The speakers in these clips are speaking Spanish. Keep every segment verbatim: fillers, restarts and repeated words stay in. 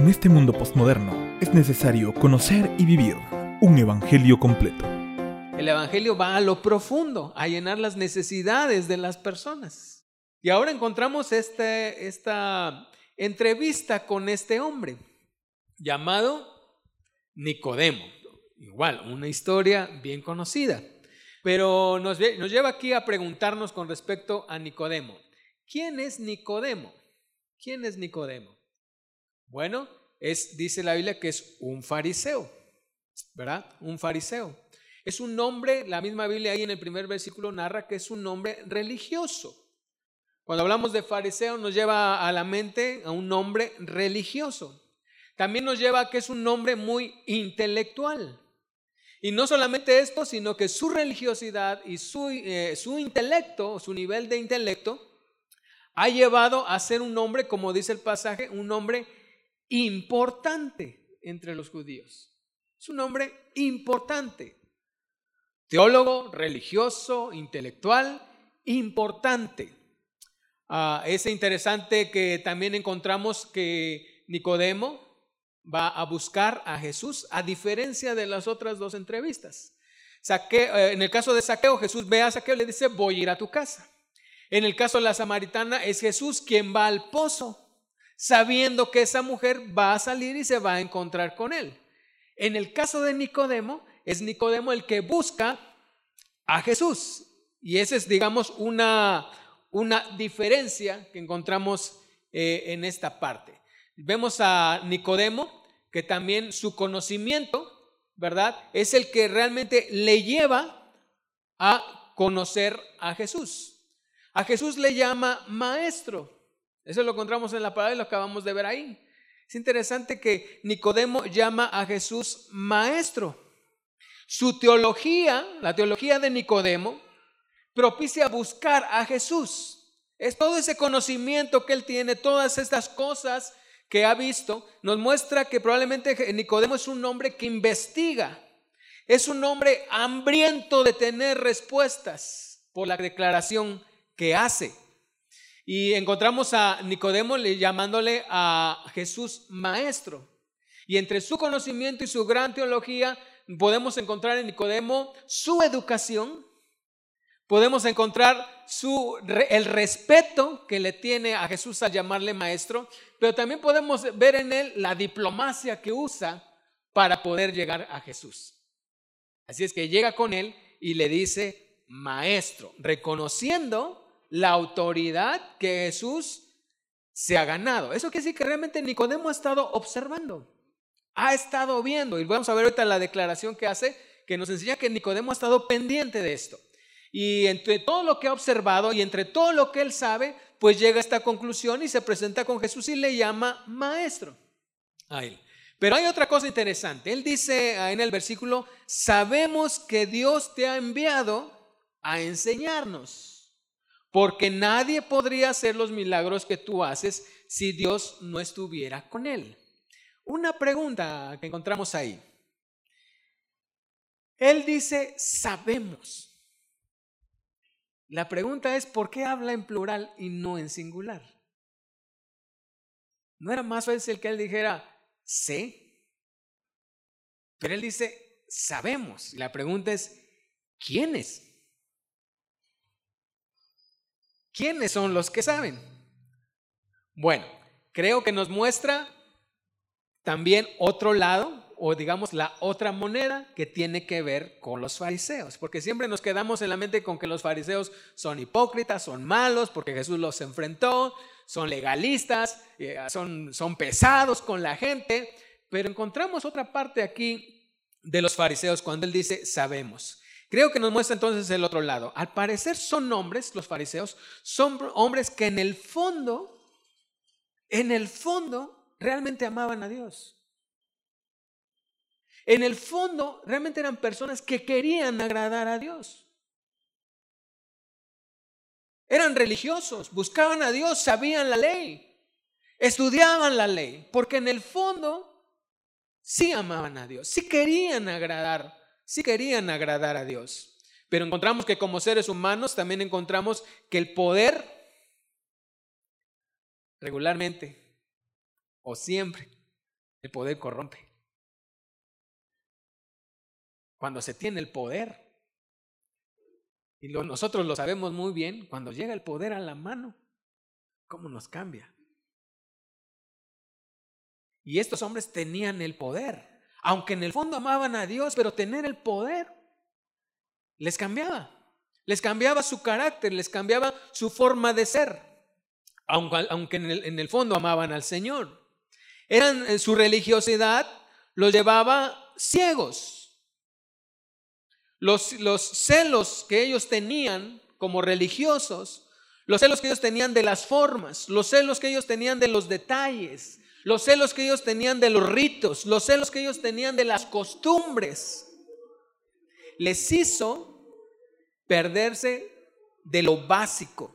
este mundo postmoderno es necesario conocer y vivir un evangelio completo. El evangelio va a lo profundo, a llenar las necesidades de las personas. Y ahora encontramos este, esta entrevista con este hombre llamado Nicodemo. Igual, una historia bien conocida. Pero nos, nos lleva aquí a preguntarnos con respecto a Nicodemo. ¿Quién es Nicodemo? ¿Quién es Nicodemo? Bueno, es, dice la Biblia que es un fariseo, ¿verdad? Un fariseo. Es un nombre, la misma Biblia ahí en el primer versículo narra que es un nombre religioso. Cuando hablamos de fariseo nos lleva a la mente a un nombre religioso. También nos lleva a que es un nombre muy intelectual. Y no solamente esto, sino que su religiosidad y su, eh, su intelecto, su nivel de intelecto, ha llevado a ser un hombre, como dice el pasaje, un hombre importante entre los judíos. Es un hombre importante. Teólogo, religioso, intelectual, importante. Uh, es interesante que también encontramos que Nicodemo va a buscar a Jesús, a diferencia de las otras dos entrevistas. Saqueo, eh, en el caso de Saqueo, Jesús ve a Saqueo y le dice: voy a ir a tu casa. En el caso de la samaritana, es Jesús quien va al pozo, sabiendo que esa mujer va a salir y se va a encontrar con él. En el caso de Nicodemo, es Nicodemo el que busca a Jesús. Y esa es, digamos, una, una diferencia que encontramos eh, en esta parte. Vemos a Nicodemo que también su conocimiento, ¿verdad?, es el que realmente le lleva a conocer a Jesús. A Jesús le llama maestro. Eso lo encontramos en la palabra y lo acabamos de ver ahí. Es interesante que Nicodemo llama a Jesús maestro. Su teología, la teología de Nicodemo, propicia buscar a Jesús. Es todo ese conocimiento que él tiene, todas estas cosas que ha visto, nos muestra que probablemente Nicodemo es un hombre que investiga. Es un hombre hambriento de tener respuestas por la declaración que hace. Y encontramos a Nicodemo llamándole a Jesús maestro. Y entre su conocimiento y su gran teología podemos encontrar en Nicodemo su educación. Podemos encontrar su, el respeto que le tiene a Jesús al llamarle maestro, pero también podemos ver en él la diplomacia que usa para poder llegar a Jesús. Así es que llega con él y le dice maestro, reconociendo la autoridad que Jesús se ha ganado. Eso quiere decir que realmente Nicodemo ha estado observando, ha estado viendo, y vamos a ver ahorita la declaración que hace, que nos enseña que Nicodemo ha estado pendiente de esto. Y entre todo lo que ha observado y entre todo lo que él sabe, pues llega a esta conclusión y se presenta con Jesús y le llama maestro a él. Pero hay otra cosa interesante. Él dice en el versículo: sabemos que Dios te ha enviado a enseñarnos, porque nadie podría hacer los milagros que tú haces si Dios no estuviera con él. Una pregunta que encontramos ahí. Él dice sabemos. La pregunta es, ¿por qué habla en plural y no en singular? ¿No era más fácil que él dijera sé? Pero él dice sabemos. Y la pregunta es, ¿quiénes? ¿Quiénes son los que saben? Bueno, creo que nos muestra también otro lado, o digamos la otra moneda que tiene que ver con los fariseos, porque siempre nos quedamos en la mente con que los fariseos son hipócritas, son malos porque Jesús los enfrentó, son legalistas, son, son pesados con la gente, pero encontramos otra parte aquí de los fariseos cuando él dice sabemos. Creo que nos muestra entonces el otro lado. Al parecer son hombres, los fariseos, son hombres que en el fondo, en el fondo realmente amaban a Dios. En el fondo, realmente eran personas que querían agradar a Dios. Eran religiosos, buscaban a Dios, sabían la ley, estudiaban la ley, porque en el fondo sí amaban a Dios, sí querían agradar, sí querían agradar a Dios. Pero encontramos que como seres humanos también encontramos que el poder regularmente o siempre El poder corrompe. Cuando se tiene el poder, y lo, nosotros lo sabemos muy bien, cuando llega el poder a la mano, ¿cómo nos cambia? Y estos hombres tenían el poder, aunque en el fondo amaban a Dios, pero tener el poder les cambiaba. Les cambiaba su carácter, les cambiaba su forma de ser, aunque, aunque en, el, en el fondo amaban al Señor. Eran, su religiosidad los llevaba ciegos. Los, los celos que ellos tenían como religiosos, los celos que ellos tenían de las formas, los celos que ellos tenían de los detalles, los celos que ellos tenían de los ritos, los celos que ellos tenían de las costumbres, les hizo perderse de lo básico.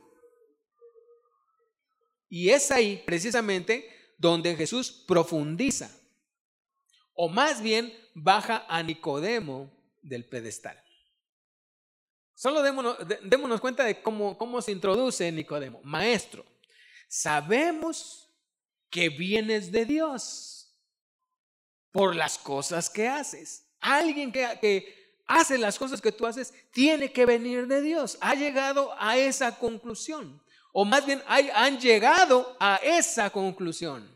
Y es ahí precisamente donde Jesús profundiza, o más bien baja a Nicodemo del pedestal. Solo démonos, démonos cuenta de cómo, cómo se introduce Nicodemo. Maestro, sabemos que vienes de Dios por las cosas que haces. Alguien que, que hace las cosas que tú haces tiene que venir de Dios. Ha llegado a esa conclusión, o más bien hay, han llegado a esa conclusión.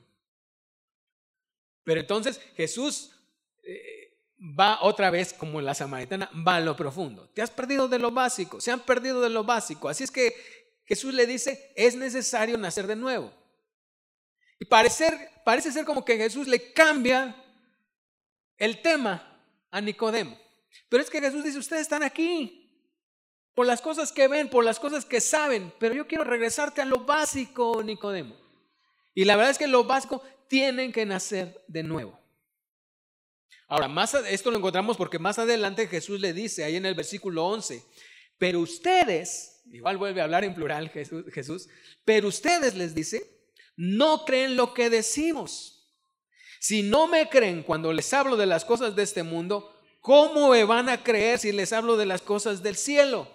Pero entonces Jesús eh, va otra vez, como la samaritana, va a lo profundo. Te has perdido de lo básico, se han perdido de lo básico. Así es que Jesús le dice, es necesario nacer de nuevo. Y parecer, parece ser como que Jesús le cambia el tema a Nicodemo. Pero es que Jesús dice, ustedes están aquí por las cosas que ven, por las cosas que saben, pero yo quiero regresarte a lo básico, Nicodemo. Y la verdad es que lo básico tienen que nacer de nuevo. Ahora, más esto lo encontramos porque más adelante Jesús le dice ahí en el versículo once, pero ustedes, igual vuelve a hablar en plural Jesús, Jesús, pero ustedes, les dice, no creen lo que decimos. Si no me creen cuando les hablo de las cosas de este mundo, ¿cómo me van a creer si les hablo de las cosas del cielo?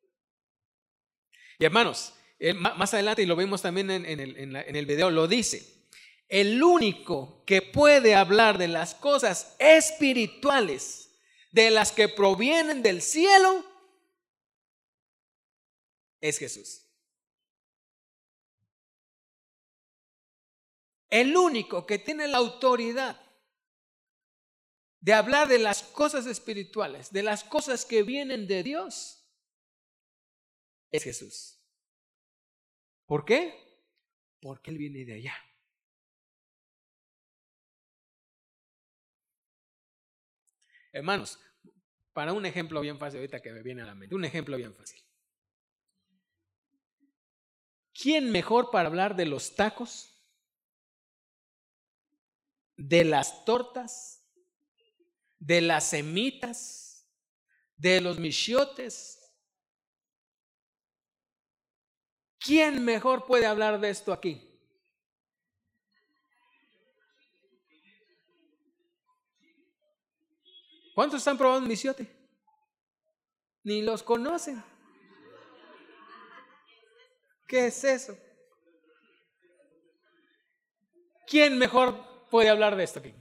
Y hermanos, más adelante, y lo vimos también en, en, el, en, la, en el video, lo dice. El único que puede hablar de las cosas espirituales, de las que provienen del cielo, es Jesús. El único que tiene la autoridad de hablar de las cosas espirituales, de las cosas que vienen de Dios, es Jesús. ¿Por qué? Porque Él viene de allá. Hermanos, para un ejemplo bien fácil, ahorita que me viene a la mente, un ejemplo bien fácil. ¿Quién mejor para hablar de los tacos, de las tortas, de las semitas, de los michiotes? ¿Quién mejor puede hablar de esto aquí? ¿Cuántos están probando un michiote? Ni los conocen. ¿Qué es eso? ¿Quién mejor puede hablar de esto aquí?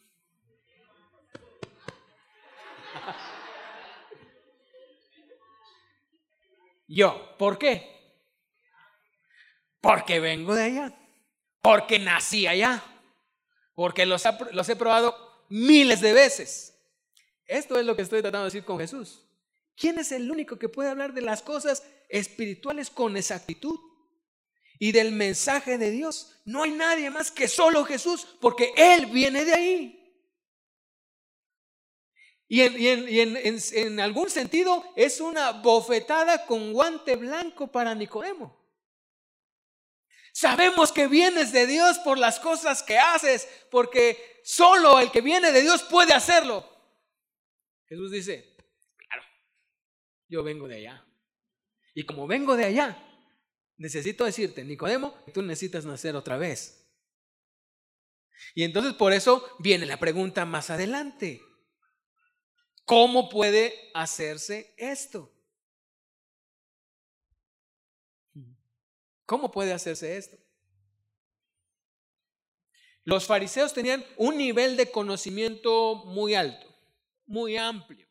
Yo. ¿Por qué? Porque vengo de allá. Porque nací allá. Porque los, ha, los he probado miles de veces. Esto es lo que estoy tratando de decir con Jesús. ¿Quién es el único que puede hablar de las cosas espirituales con exactitud? Y del mensaje de Dios. No hay nadie más que solo Jesús, porque Él viene de ahí. Y en, y en, y en, en, en algún sentido es una bofetada con guante blanco para Nicodemo. Sabemos que vienes de Dios por las cosas que haces, porque solo el que viene de Dios puede hacerlo. Jesús dice, claro, yo vengo de allá. Y como vengo de allá, necesito decirte, Nicodemo, tú necesitas nacer otra vez. Y entonces por eso viene la pregunta más adelante. ¿Cómo puede hacerse esto? ¿Cómo puede hacerse esto? Los fariseos tenían un nivel de conocimiento muy alto, muy amplio.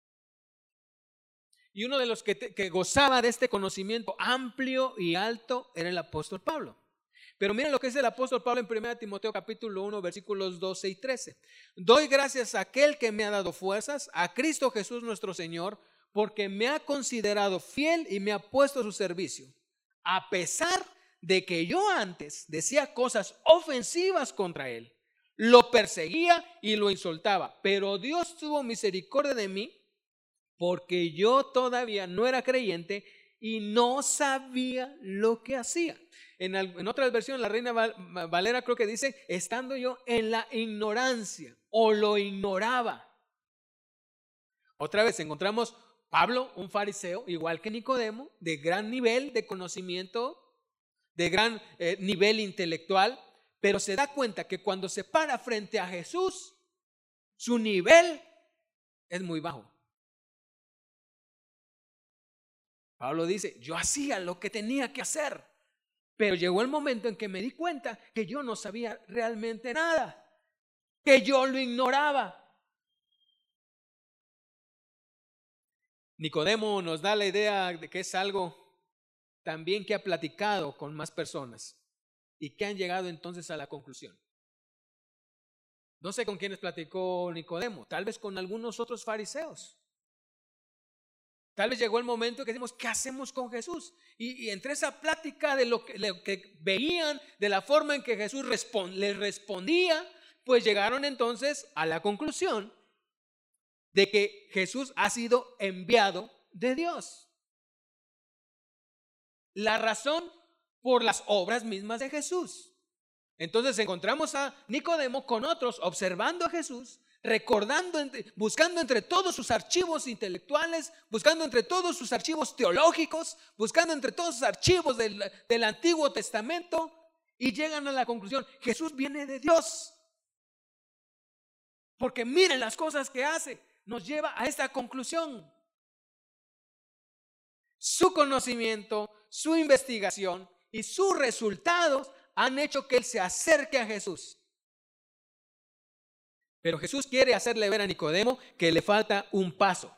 Y uno de los que, te, que gozaba de este conocimiento amplio y alto era el apóstol Pablo. Pero miren lo que dice el apóstol Pablo en primera Timoteo capítulo uno, versículos doce y trece. Doy gracias a aquel que me ha dado fuerzas, a Cristo Jesús nuestro Señor, porque me ha considerado fiel y me ha puesto a su servicio. A pesar de que yo antes decía cosas ofensivas contra él, lo perseguía y lo insultaba. Pero Dios tuvo misericordia de mí, porque yo todavía no era creyente y no sabía lo que hacía. En, en otras versiones, la Reina Valera creo que dice, estando yo en la ignorancia o lo ignoraba. Otra vez encontramos Pablo, un fariseo, igual que Nicodemo, de gran nivel de conocimiento, de gran eh, nivel intelectual, pero se da cuenta que cuando se para frente a Jesús, su nivel es muy bajo. Pablo dice, yo hacía lo que tenía que hacer, pero llegó el momento en que me di cuenta que yo no sabía realmente nada, que yo lo ignoraba. Nicodemo nos da la idea de que es algo también que ha platicado con más personas y que han llegado entonces a la conclusión. No sé con quiénes platicó Nicodemo, tal vez con algunos otros fariseos. Tal vez llegó el momento que decimos, ¿qué hacemos con Jesús? Y, y entre esa plática de lo que, lo que veían, de la forma en que Jesús respond, les respondía, pues llegaron entonces a la conclusión de que Jesús ha sido enviado de Dios. La razón por las obras mismas de Jesús. Entonces encontramos a Nicodemo con otros observando a Jesús, recordando, buscando entre todos sus archivos intelectuales, buscando entre todos sus archivos teológicos, buscando entre todos sus archivos del, del Antiguo Testamento, y llegan a la conclusión, Jesús viene de Dios. Porque miren las cosas que hace, nos lleva a esta conclusión. Su conocimiento, su investigación y sus resultados han hecho que él se acerque a Jesús. Pero Jesús quiere hacerle ver a Nicodemo que le falta un paso.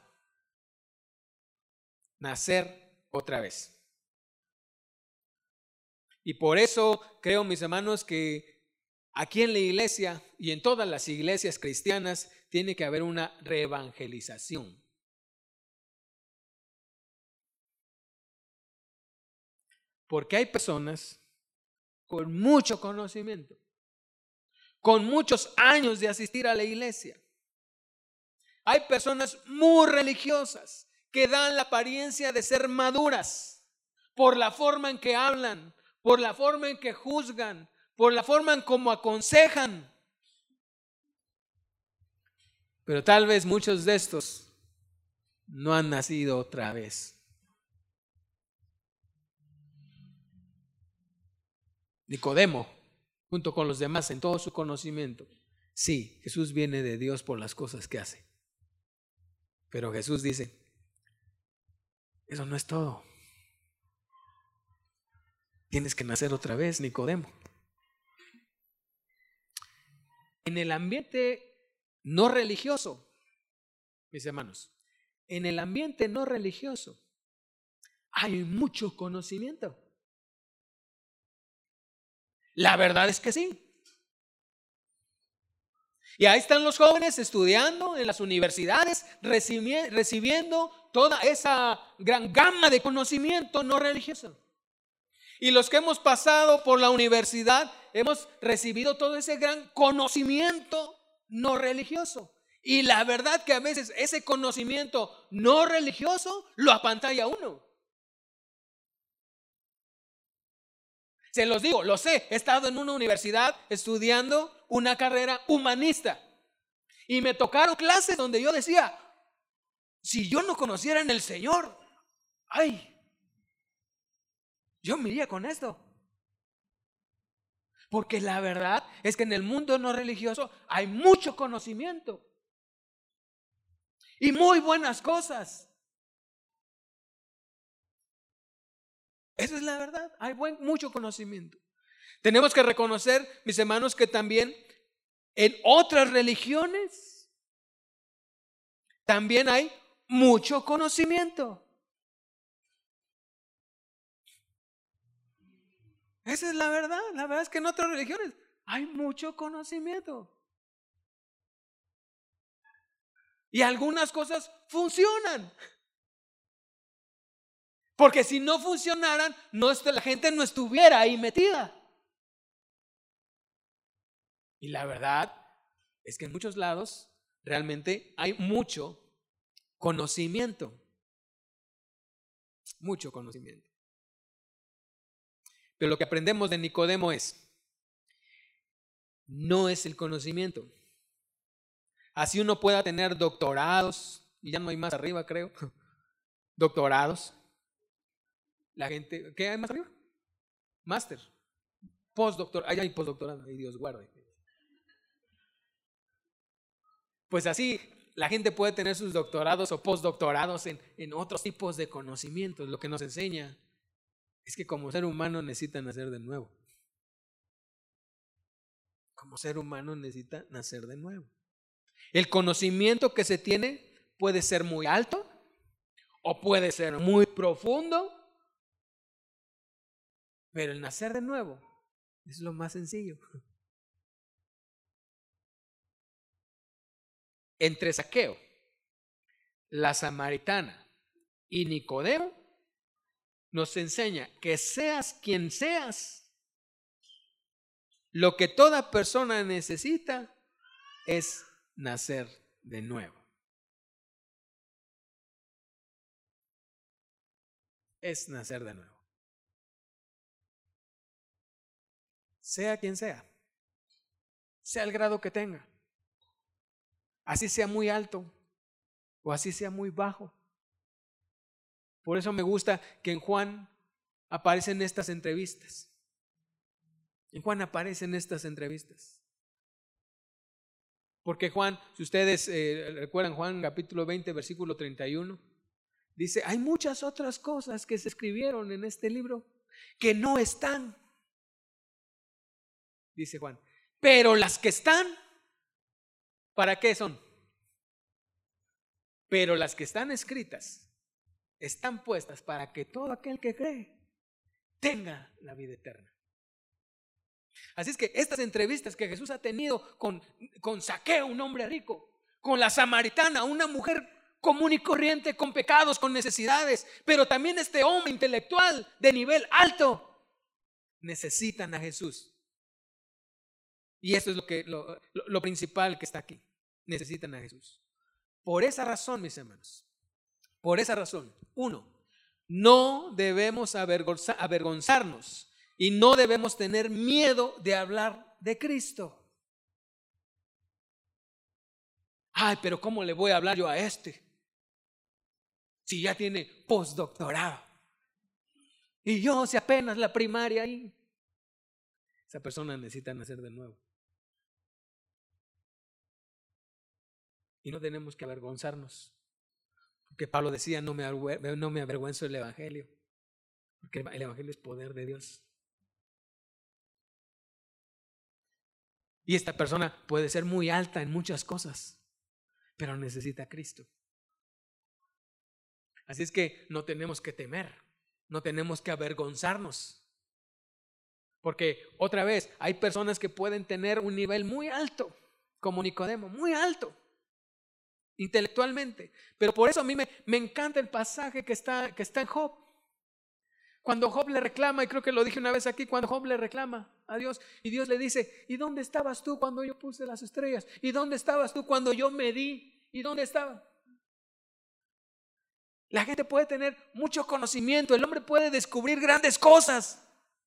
Nacer otra vez. Y por eso creo, mis hermanos, que aquí en la iglesia y en todas las iglesias cristianas tiene que haber una reevangelización. Porque hay personas con mucho conocimiento, con muchos años de asistir a la iglesia. Hay personas muy religiosas que dan la apariencia de ser maduras por la forma en que hablan, por la forma en que juzgan, por la forma en cómo aconsejan. Pero tal vez muchos de estos no han nacido otra vez. Nicodemo, junto con los demás en todo su conocimiento, sí, Jesús viene de Dios por las cosas que hace. Pero Jesús dice, eso no es todo. Tienes que nacer otra vez, Nicodemo. En el ambiente no religioso, mis hermanos, en el ambiente no religioso hay mucho conocimiento. La verdad es que sí. Y ahí están los jóvenes estudiando en las universidades, recibi- recibiendo toda esa gran gama de conocimiento no religioso. Y los que hemos pasado por la universidad hemos recibido todo ese gran conocimiento no religioso. Y la verdad que a veces ese conocimiento no religioso lo apantalla a uno. Se los digo, lo sé, he estado en una universidad estudiando una carrera humanista y me tocaron clases donde yo decía, si yo no conociera en el Señor, ay, yo me iría con esto. Porque la verdad es que en el mundo no religioso hay mucho conocimiento y muy buenas cosas. Esa es la verdad, hay buen, mucho conocimiento. Tenemos que reconocer, mis hermanos, que también en otras religiones también hay mucho conocimiento. Esa es la verdad. La verdad es que en otras religiones hay mucho conocimiento. Y algunas cosas funcionan. Porque si no funcionaran, no, la gente no estuviera ahí metida. Y la verdad es que en muchos lados realmente hay mucho conocimiento. Mucho conocimiento. Pero lo que aprendemos de Nicodemo es, no es el conocimiento. Así uno pueda tener doctorados, y ya no hay más arriba, creo. Doctorados. La gente, ¿qué hay más arriba? Máster. Postdoctor, ahí hay postdoctorado, ay Dios guarde. Pues así la gente puede tener sus doctorados o postdoctorados en, en otros tipos de conocimientos. Lo que nos enseña es que como ser humano necesita nacer de nuevo. Como ser humano necesita nacer de nuevo. El conocimiento que se tiene puede ser muy alto o puede ser muy profundo, pero el nacer de nuevo es lo más sencillo. Entre Zaqueo, la samaritana y Nicodemo nos enseña que seas quien seas, lo que toda persona necesita es nacer de nuevo. Es nacer de nuevo. Sea quien sea, sea el grado que tenga, así sea muy alto o así sea muy bajo. Por eso me gusta que en Juan aparecen estas entrevistas. En Juan aparecen estas entrevistas. Porque Juan, si ustedes eh, recuerdan Juan capítulo veinte, versículo treinta y uno, dice, hay muchas otras cosas que se escribieron en este libro que no están. Dice Juan, pero las que están, ¿para qué son? Pero las que están escritas están puestas para que todo aquel que cree tenga la vida eterna. Así es que estas entrevistas que Jesús ha tenido con, con Zaqueo, un hombre rico, con la samaritana, una mujer común y corriente, con pecados, con necesidades, pero también este hombre intelectual de nivel alto, necesitan a Jesús. Y eso es lo, que, lo, lo, lo principal que está aquí. Necesitan a Jesús. Por esa razón, mis hermanos, por esa razón, uno, no debemos avergonza, avergonzarnos y no debemos tener miedo de hablar de Cristo. Ay, pero ¿cómo le voy a hablar yo a este? Si ya tiene postdoctorado. Y yo, si apenas la primaria ahí. Esa persona necesita nacer de nuevo. Y no tenemos que avergonzarnos. Porque Pablo decía, no me, no me avergüenzo del Evangelio. Porque el Evangelio es poder de Dios. Y esta persona puede ser muy alta en muchas cosas, pero necesita a Cristo. Así es que no tenemos que temer, no tenemos que avergonzarnos. Porque otra vez, hay personas que pueden tener un nivel muy alto, como Nicodemo, muy alto, intelectualmente. Pero por eso a mí me, me encanta el pasaje que está, que está en Job. Cuando Job le reclama, y creo que lo dije una vez aquí, cuando Job le reclama a Dios, y Dios le dice, ¿y dónde estabas tú cuando yo puse las estrellas? ¿Y dónde estabas tú cuando yo medí? ¿Y dónde estaba? La gente puede tener mucho conocimiento, el hombre puede descubrir grandes cosas,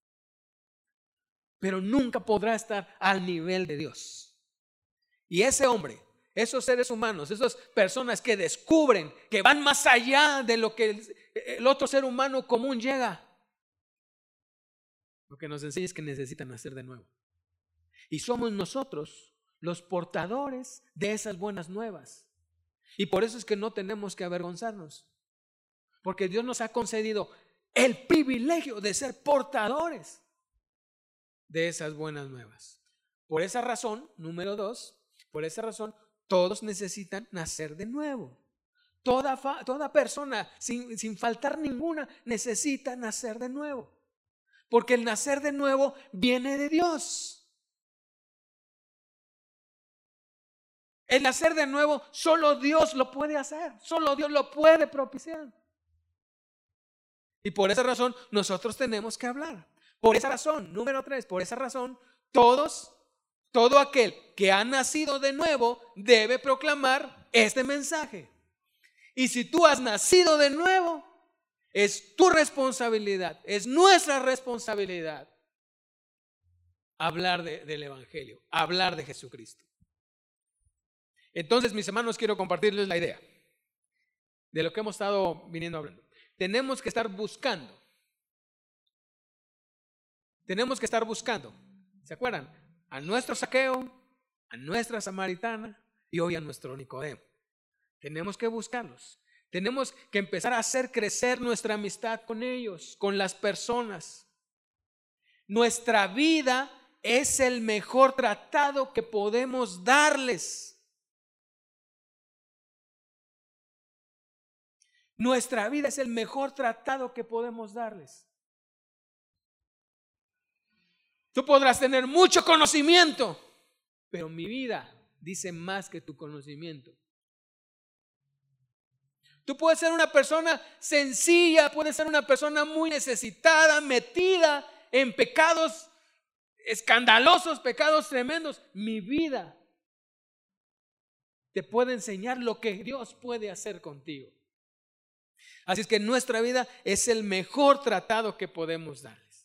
pero nunca podrá estar al nivel de Dios. Y ese hombre, esos seres humanos, esas personas que descubren, que van más allá de lo que el, el otro ser humano común llega, lo que nos enseña es que necesitan nacer de nuevo. Y somos nosotros los portadores de esas buenas nuevas. Y por eso es que no tenemos que avergonzarnos. Porque Dios nos ha concedido el privilegio de ser portadores de esas buenas nuevas. Por esa razón, número dos, por esa razón, todos necesitan nacer de nuevo. Toda, fa, toda persona, sin, sin faltar ninguna, necesita nacer de nuevo. Porque el nacer de nuevo viene de Dios. El nacer de nuevo, solo Dios lo puede hacer. Solo Dios lo puede propiciar. Y por esa razón, nosotros tenemos que hablar. Por esa razón, número tres, por esa razón, todos, todo aquel que ha nacido de nuevo debe proclamar este mensaje. Y si tú has nacido de nuevo, es tu responsabilidad, es nuestra responsabilidad hablar de, del Evangelio, hablar de Jesucristo. Entonces, mis hermanos, quiero compartirles la idea de lo que hemos estado viniendo hablando. Tenemos que estar buscando. Tenemos que estar buscando. ¿Se acuerdan? A nuestro Zaqueo, a nuestra samaritana y hoy a nuestro Nicodemo. Tenemos que buscarlos. Tenemos que empezar a hacer crecer nuestra amistad con ellos, con las personas. Nuestra vida es el mejor tratado que podemos darles. Nuestra vida es el mejor tratado que podemos darles. Tú podrás tener mucho conocimiento, pero mi vida dice más que tu conocimiento. Tú puedes ser una persona sencilla, puedes ser una persona muy necesitada, metida en pecados escandalosos, pecados tremendos. Mi vida te puede enseñar lo que Dios puede hacer contigo. Así es que nuestra vida es el mejor tratado que podemos darles.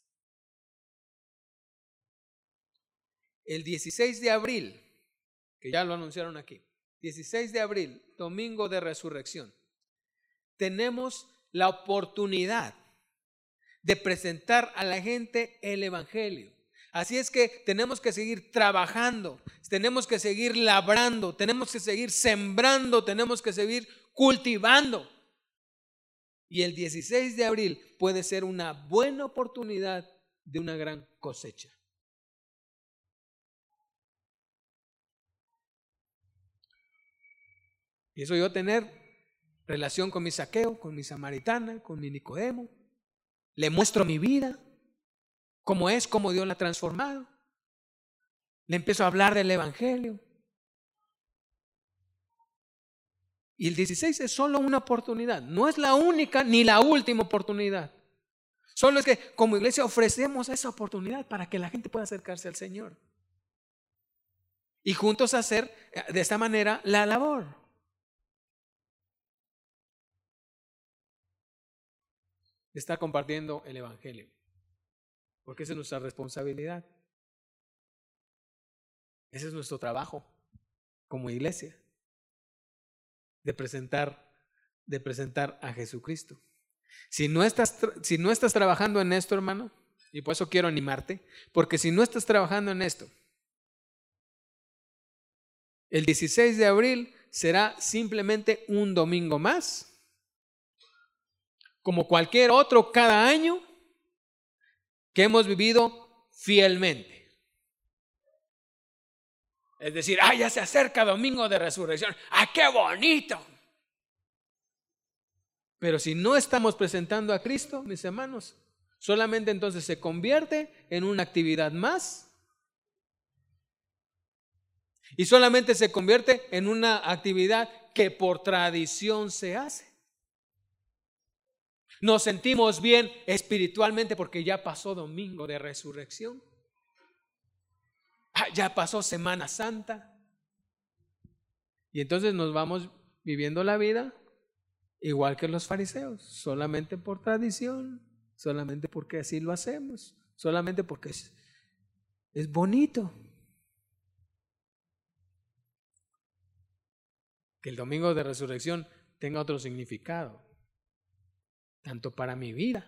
El dieciséis de abril, que ya lo anunciaron aquí, dieciséis de abril, domingo de resurrección, tenemos la oportunidad de presentar a la gente el Evangelio. Así es que tenemos que seguir trabajando, tenemos que seguir labrando, tenemos que seguir sembrando, tenemos que seguir cultivando. Y el dieciséis de abril puede ser una buena oportunidad de una gran cosecha. Pienso yo tener relación con mi Zaqueo, con mi samaritana, con mi Nicodemo. Le muestro mi vida, cómo es, cómo Dios la ha transformado. Le empiezo a hablar del Evangelio. Y el dieciséis es solo una oportunidad, no es la única ni la última oportunidad. Solo es que como iglesia ofrecemos esa oportunidad para que la gente pueda acercarse al Señor. Y juntos hacer de esta manera la labor. De estar compartiendo el Evangelio. Porque esa es nuestra responsabilidad. Ese es nuestro trabajo como iglesia. De presentar, de presentar a Jesucristo. Si no estás, si no estás trabajando en esto, hermano, y por eso quiero animarte, porque si no estás trabajando en esto, el dieciséis de abril será simplemente un domingo más, como cualquier otro cada año que hemos vivido fielmente. Es decir, ah, ya se acerca domingo de resurrección. ¡Ah, qué bonito! Pero si no estamos presentando a Cristo, mis hermanos, solamente entonces se convierte en una actividad más. Y solamente se convierte en una actividad que por tradición se hace. Nos sentimos bien espiritualmente porque ya pasó domingo de resurrección. Ya pasó Semana Santa. Y entonces nos vamos viviendo la vida igual que los fariseos, solamente por tradición, solamente porque así lo hacemos, solamente porque es, es bonito. Que el domingo de resurrección tenga otro significado, tanto para mi vida,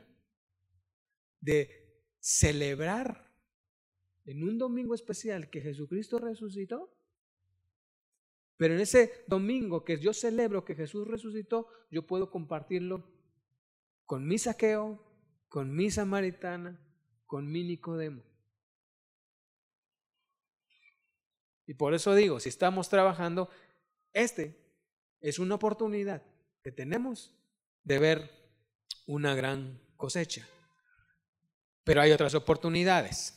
de celebrar en un domingo especial que Jesucristo resucitó, pero en ese domingo que yo celebro que Jesús resucitó, yo puedo compartirlo con mi Zaqueo, con mi samaritana, con mi Nicodemo. Y por eso digo, si estamos trabajando, este es una oportunidad que tenemos de ver una gran cosecha. Pero hay otras oportunidades.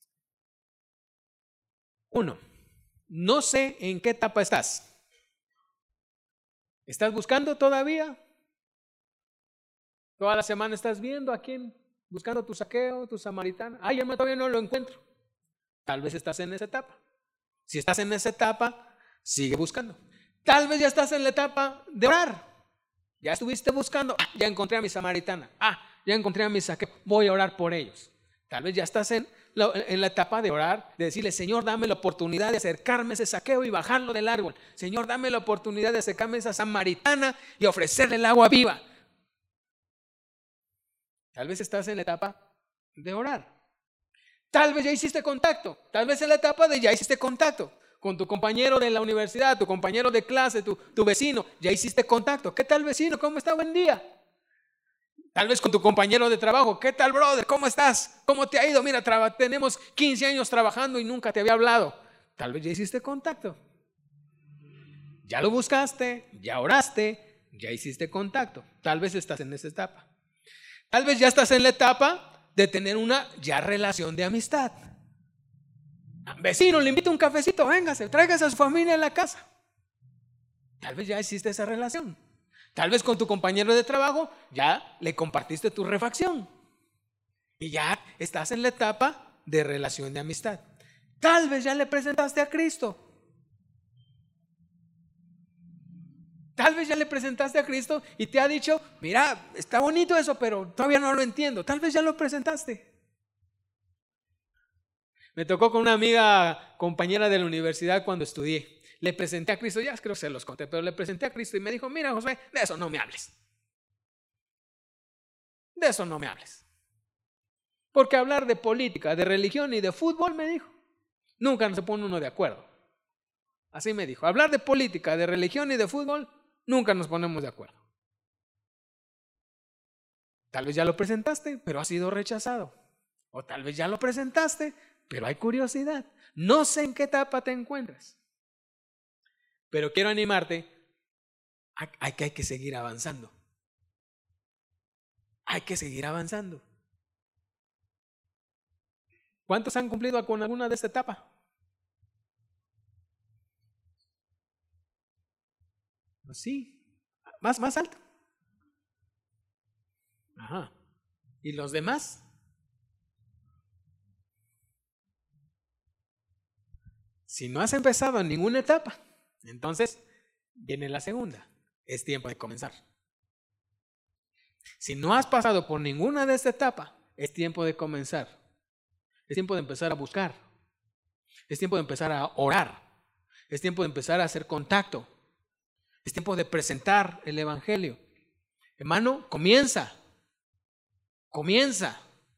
Uno, no sé en qué etapa estás. ¿Estás buscando todavía? Toda la semana estás viendo a quién, buscando tu saqueo, tu samaritana. Ay, yo todavía no lo encuentro. Tal vez estás en esa etapa. Si estás en esa etapa, sigue buscando. Tal vez ya estás en la etapa de orar. Ya estuviste buscando. Ah, ya encontré a mi samaritana. Ah, ya encontré a mi saqueo. Voy a orar por ellos. Tal vez ya estás en la, en la etapa de orar, de decirle, Señor, dame la oportunidad de acercarme a ese saqueo y bajarlo del árbol. Señor, dame la oportunidad de acercarme a esa samaritana y ofrecerle el agua viva. Tal vez estás en la etapa de orar. Tal vez ya hiciste contacto. Tal vez en la etapa de ya hiciste contacto con tu compañero de la universidad, tu compañero de clase, tu, tu vecino. Ya hiciste contacto. ¿Qué tal, vecino? ¿Cómo está? Buen día. Tal vez con tu compañero de trabajo. ¿Qué tal, brother? ¿Cómo estás? ¿Cómo te ha ido? Mira, tenemos quince años trabajando y nunca te había hablado. Tal vez ya hiciste contacto. Ya lo buscaste, ya oraste, ya hiciste contacto. Tal vez estás en esa etapa. Tal vez ya estás en la etapa de tener una ya relación de amistad. Vecino, le invito un cafecito, véngase, tráigase a su familia a la casa. Tal vez ya existe esa relación. Tal vez con tu compañero de trabajo ya le compartiste tu refacción. Y ya estás en la etapa de relación de amistad. Tal vez ya le presentaste a Cristo. Tal vez ya le presentaste a Cristo y te ha dicho, mira, está bonito eso, pero todavía no lo entiendo. Tal vez ya lo presentaste. Me tocó con una amiga, compañera de la universidad cuando estudié. Le presenté a Cristo, ya creo que se los conté, pero le presenté a Cristo y me dijo, mira, José, de eso no me hables. De eso no me hables. Porque hablar de política, de religión y de fútbol, me dijo, nunca se pone uno de acuerdo. Así me dijo, hablar de política, de religión y de fútbol, nunca nos ponemos de acuerdo. Tal vez ya lo presentaste, pero ha sido rechazado. O tal vez ya lo presentaste, pero hay curiosidad. No sé en qué etapa te encuentras. Pero quiero animarte a que hay que seguir avanzando. Hay que seguir avanzando. ¿Cuántos han cumplido con alguna de esta etapa? Sí, más, más alto. Ajá. ¿Y los demás? Si no has empezado en ninguna etapa, entonces viene la segunda. Es tiempo de comenzar. Si no has pasado por ninguna de esta etapa, es tiempo de comenzar. Es tiempo de empezar a buscar. Es tiempo de empezar a orar. Es tiempo de empezar a hacer contacto. Es tiempo de presentar el evangelio. Hermano, comienza. Comienza.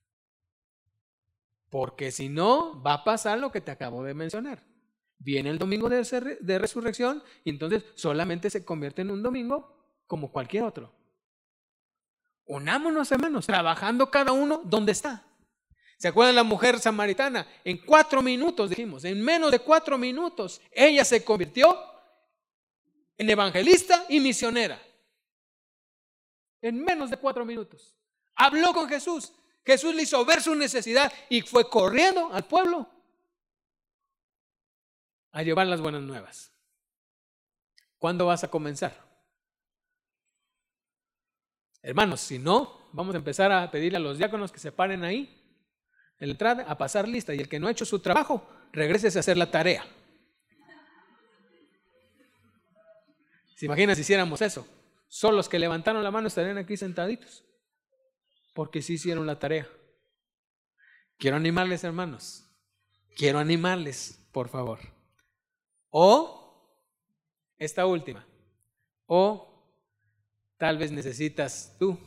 Porque si no, va a pasar lo que te acabo de mencionar. Viene el domingo de, de resurrección y entonces solamente se convierte en un domingo como cualquier otro. Unámonos, hermanos, trabajando cada uno donde está. ¿Se acuerdan de la mujer samaritana? En cuatro minutos, dijimos, en menos de cuatro minutos, ella se convirtió en evangelista y misionera. En menos de cuatro minutos. Habló con Jesús. Jesús le hizo ver su necesidad y fue corriendo al pueblo a llevar las buenas nuevas. ¿Cuándo vas a comenzar? Hermanos, si no, vamos a empezar a pedirle a los diáconos que se paren ahí en la entrada a pasar lista, y el que no ha hecho su trabajo, regrese a hacer la tarea. ¿Se imaginan si hiciéramos eso? Solo los que levantaron la mano estarían aquí sentaditos, porque sí hicieron la tarea. Quiero animarles, hermanos. Quiero animarles, por favor. O, esta última, o tal vez necesitas tú,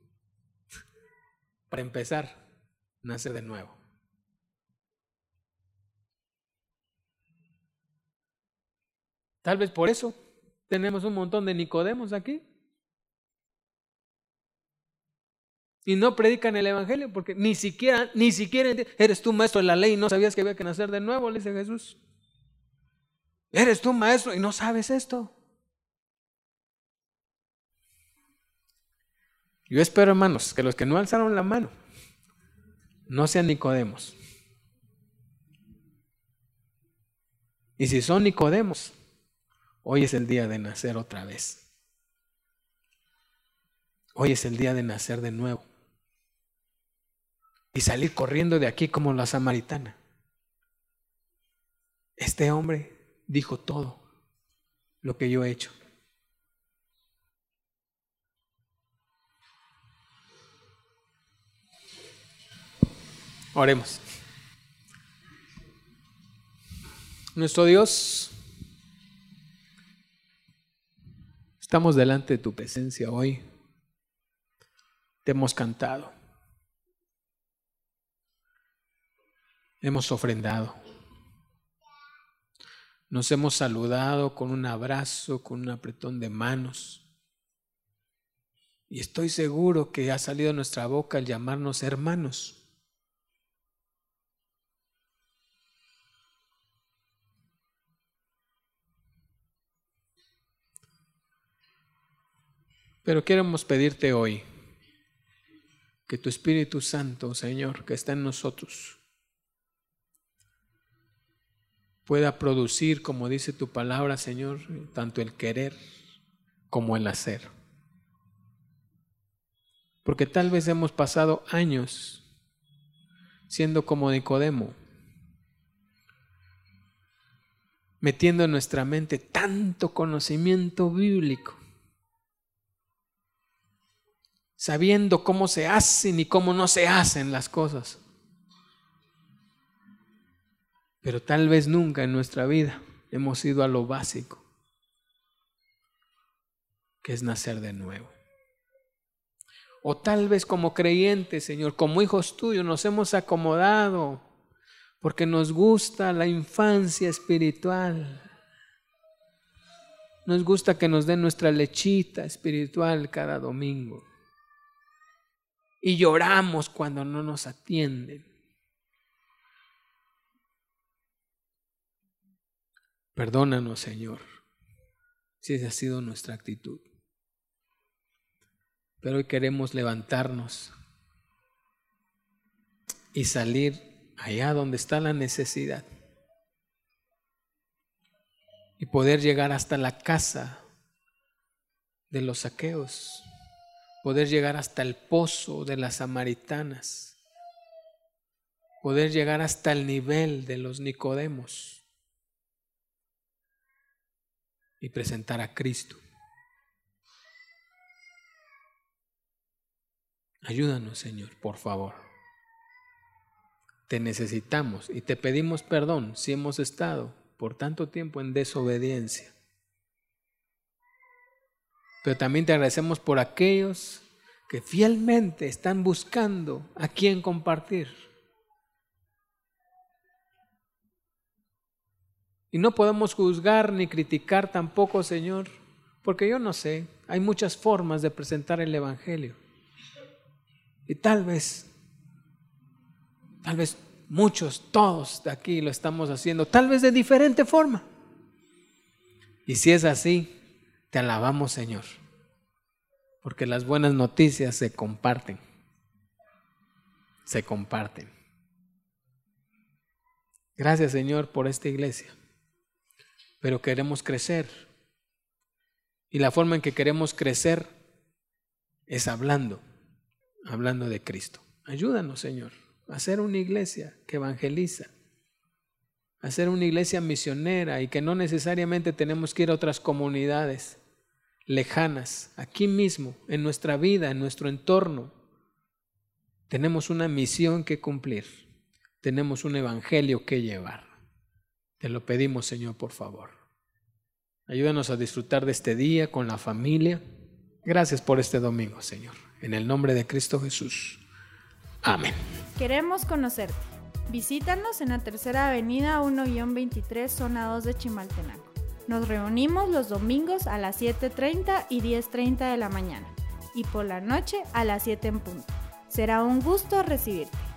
para empezar, nacer de nuevo. Tal vez por eso tenemos un montón de Nicodemos aquí. Y no predican el evangelio porque ni siquiera, ni siquiera eres tú maestro de la ley y no sabías que había que nacer de nuevo, le dice Jesús. ¿Eres tú, maestro, y no sabes esto? Yo espero, hermanos, que los que no alzaron la mano no sean Nicodemos. Y si son Nicodemos, hoy es el día de nacer otra vez. Hoy es el día de nacer de nuevo. Y salir corriendo de aquí como la samaritana. Este hombre dijo todo lo que yo he hecho. Oremos. Nuestro Dios, estamos delante de tu presencia hoy. Te hemos cantado. Hemos ofrendado. Nos hemos saludado con un abrazo, con un apretón de manos. Y estoy seguro que ha salido de nuestra boca el llamarnos hermanos. Pero queremos pedirte hoy que tu Espíritu Santo, Señor, que está en nosotros, pueda producir, como dice tu palabra, Señor, tanto el querer como el hacer. Porque tal vez hemos pasado años siendo como Nicodemo, metiendo en nuestra mente tanto conocimiento bíblico, sabiendo cómo se hacen y cómo no se hacen las cosas. Pero tal vez nunca en nuestra vida hemos ido a lo básico, que es nacer de nuevo. O tal vez como creyentes, Señor, como hijos tuyos, nos hemos acomodado porque nos gusta la infancia espiritual. Nos gusta que nos den nuestra lechita espiritual cada domingo. Y lloramos cuando no nos atienden. Perdónanos, Señor, si esa ha sido nuestra actitud. Pero hoy queremos levantarnos y salir allá donde está la necesidad y poder llegar hasta la casa de los saqueos, poder llegar hasta el pozo de las samaritanas, poder llegar hasta el nivel de los Nicodemos y presentar a Cristo. Ayúdanos, Señor, por favor. Te necesitamos y te pedimos perdón si hemos estado por tanto tiempo en desobediencia. Pero también te agradecemos por aquellos que fielmente están buscando a quién compartir. Y no podemos juzgar ni criticar tampoco, Señor, porque yo no sé, hay muchas formas de presentar el Evangelio. Y tal vez, tal vez muchos, todos de aquí lo estamos haciendo, tal vez de diferente forma. Y si es así, te alabamos, Señor, porque las buenas noticias se comparten, se comparten. Gracias, Señor, por esta iglesia, pero queremos crecer. Y la forma en que queremos crecer es hablando. Hablando de Cristo. Ayúdanos, Señor, a ser una iglesia que evangeliza, a ser una iglesia misionera y que no necesariamente tenemos que ir a otras comunidades lejanas. Aquí mismo, en nuestra vida, en nuestro entorno, tenemos una misión que cumplir, tenemos un evangelio que llevar. Te lo pedimos, Señor, por favor. Ayúdanos a disfrutar de este día con la familia. Gracias por este domingo, Señor. En el nombre de Cristo Jesús. Amén. Queremos conocerte. Visítanos en la Tercera Avenida uno veintitrés, zona dos de Chimaltenango. Nos reunimos los domingos a las siete treinta y diez treinta de la mañana y por la noche a las siete en punto. Será un gusto recibirte.